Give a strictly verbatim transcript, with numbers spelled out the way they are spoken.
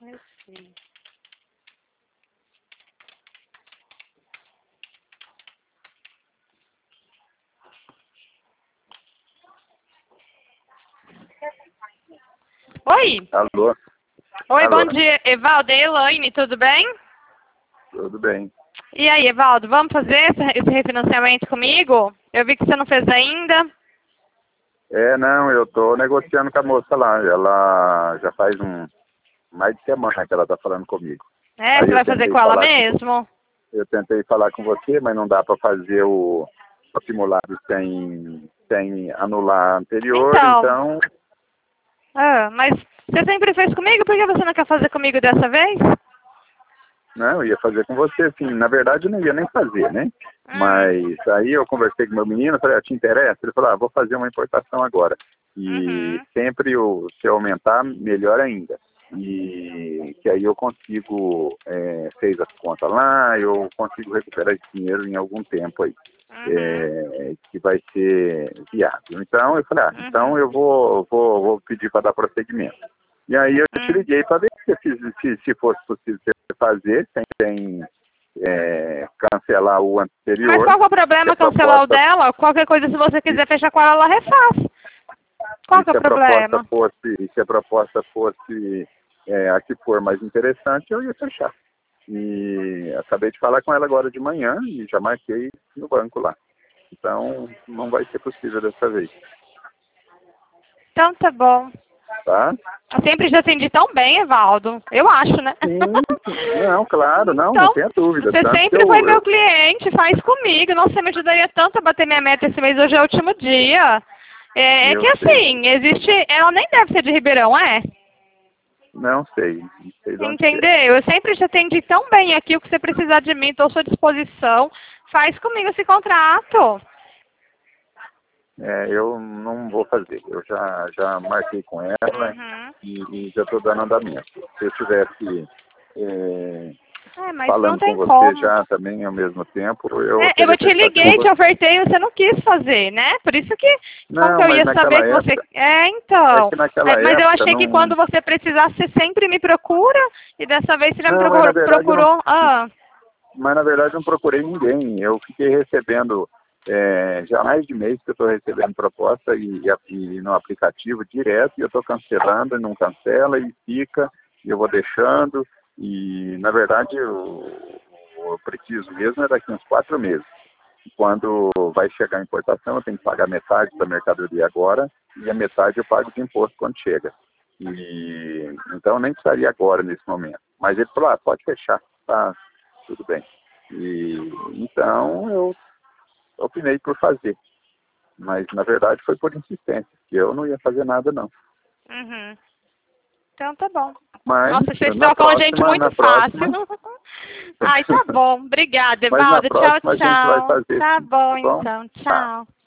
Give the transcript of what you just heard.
Eu sei. Oi. Alô? Oi, Alô. bom dia. Evaldo, é Elaine, tudo bem? Tudo bem. E aí, Evaldo, vamos fazer esse, esse refinanciamento comigo? Eu vi que você não fez ainda. É, não, eu tô negociando com a moça lá. Ela já faz um mais de semana que ela tá falando comigo. É, Aí você eu vai fazer tentei com ela falar mesmo? Eu tentei falar com você, mas não dá para fazer o, o simulado sem, sem anular a anterior, Então, então... ah, mas você sempre fez comigo, por que você não quer fazer comigo dessa vez? Não, eu ia fazer com você, sim. Na verdade, eu não ia nem fazer, né? Hum. Mas aí eu conversei com meu menino, falei, ah, te interessa? Ele falou, ah, vou fazer uma importação agora. E Uhum. sempre, o, se eu aumentar, melhor ainda. E que aí eu consigo, é, fez as contas lá, eu consigo recuperar esse dinheiro em algum tempo aí. Uhum. É, que vai ser viável. Então eu falei, ah, então Uhum. eu vou, vou, vou pedir para dar prosseguimento. E aí eu te Hum. liguei para ver se, se, se fosse possível você fazer, sem, sem é, cancelar o Mas anterior. qual que é o Se a problema cancelar o proposta, dela? Qualquer coisa, se você e, quiser fechar com ela, ela refaz. Qual e que é o se a proposta problema? fosse, e se a proposta fosse é, a que for mais interessante, eu ia fechar. E acabei de falar com ela agora de manhã e já marquei no banco lá. Então não vai ser possível dessa vez, Então tá bom. tá? Eu sempre já atendi tão bem, Evaldo. Eu acho, né? Sim, não, claro, não, não Então, tenha dúvida. você Tanto que sempre foi eu, meu eu cliente, faz comigo. Nossa, você me ajudaria tanto a bater minha meta esse mês. Hoje é o último dia. É, é que eu sei, assim, existe... Ela nem deve ser de Ribeirão, é? não sei, não sei de onde que é. Entendeu? Eu sempre te atendi tão bem aqui. O que você precisar de mim, estou à sua disposição. Faz comigo esse contrato. É, eu não vou fazer. Eu já, já marquei com ela Uhum. e, e já estou dando andamento. Se eu estivesse é, É, mas não falando com tem você como. já também ao mesmo tempo, eu É, teria eu te fechado com liguei, te você. ofertei e você não quis fazer, né? Por isso que, como que Não, eu mas ia saber naquela que você... época, É, é então. que naquela É, mas eu época achei que não. quando você precisasse, você sempre me procura. E dessa vez você já me Não, mas na procurou. verdade eu não. procurou ah, Mas na verdade eu não procurei ninguém. Eu fiquei recebendo, é, já há mais de mês que eu estou recebendo proposta e, e no aplicativo direto, e eu estou cancelando e não cancela e fica, e eu vou deixando, e na verdade eu, eu preciso mesmo é daqui uns quatro meses. Quando vai chegar a importação, eu tenho que pagar metade da mercadoria agora, e a metade eu pago de imposto quando chega. E então eu nem precisaria agora nesse momento. Mas ele falou, ah, pode fechar, tá tudo bem. E então eu opinei por fazer. Mas na verdade foi por insistência, que eu não ia fazer nada não. uhum. Então tá bom. Mas Nossa, vocês na trocam a gente próxima, muito na fácil. próxima, Ai, tá bom. Obrigada, mas na Evaldo. Tchau, próxima a gente vai tchau. fazer Tá sim, bom, tá bom? então. Tá. Tchau.